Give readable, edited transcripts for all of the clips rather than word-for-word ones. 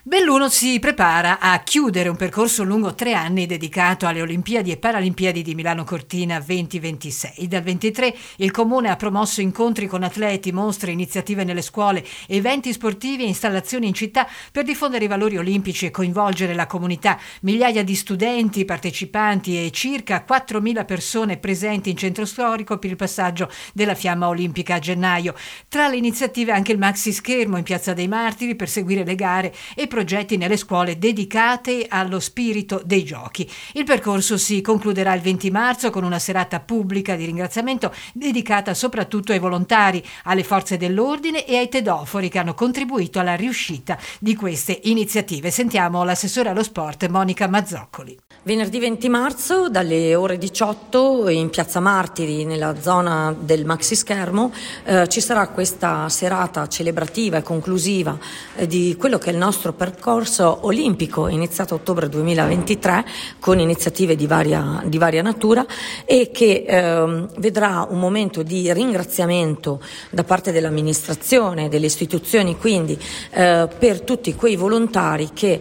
Belluno si prepara a chiudere un percorso lungo 3 anni dedicato alle Olimpiadi e Paralimpiadi di Milano Cortina 2026. Dal 23 il Comune ha promosso incontri con atleti, mostre, iniziative nelle scuole, eventi sportivi e installazioni in città per diffondere i valori olimpici e coinvolgere la comunità. Migliaia di studenti, partecipanti e circa 4.000 persone presenti in centro storico per il passaggio della fiamma olimpica a gennaio. Tra le iniziative anche il maxi schermo in Piazza dei Martiri per seguire le gare e progetti nelle scuole dedicate allo spirito dei giochi. Il percorso si concluderà il 20 marzo con una serata pubblica di ringraziamento dedicata soprattutto ai volontari, alle forze dell'ordine e ai tedofori che hanno contribuito alla riuscita di queste iniziative. Sentiamo l'assessore allo sport Monica Mazzoccoli. Venerdì 20 marzo dalle ore 18 in Piazza Martiri, nella zona del maxi schermo, ci sarà questa serata celebrativa e conclusiva di quello che è il nostro percorso olimpico iniziato a ottobre 2023 con iniziative di varia natura e che vedrà un momento di ringraziamento da parte dell'amministrazione, delle istituzioni, quindi per tutti quei volontari che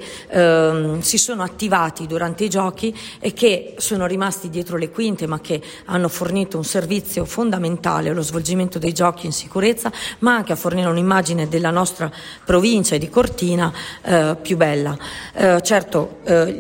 si sono attivati durante i giochi e che sono rimasti dietro le quinte, ma che hanno fornito un servizio fondamentale allo svolgimento dei giochi in sicurezza, ma anche a fornire un'immagine della nostra provincia e di Cortina più bella. Certo,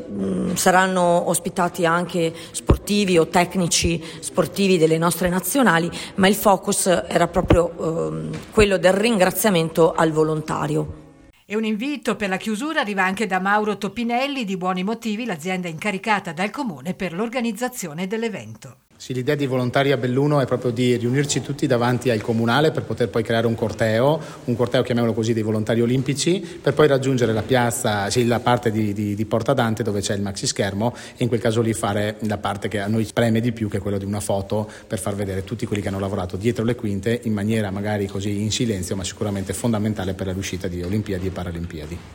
saranno ospitati anche sportivi o tecnici sportivi delle nostre nazionali, ma il focus era proprio quello del ringraziamento al volontario. E un invito per la chiusura arriva anche da Mauro Topinelli di Buoni Motivi, l'azienda incaricata dal Comune per l'organizzazione dell'evento. Sì, l'idea di Volontari a Belluno è proprio di riunirci tutti davanti al comunale per poter poi creare un corteo chiamiamolo così, dei volontari olimpici, per poi raggiungere la piazza, la parte di Porta Dante dove c'è il maxi schermo e in quel caso lì fare la parte che a noi preme di più, che è quella di una foto per far vedere tutti quelli che hanno lavorato dietro le quinte in maniera magari così in silenzio, ma sicuramente fondamentale per la riuscita di Olimpiadi e Paralimpiadi.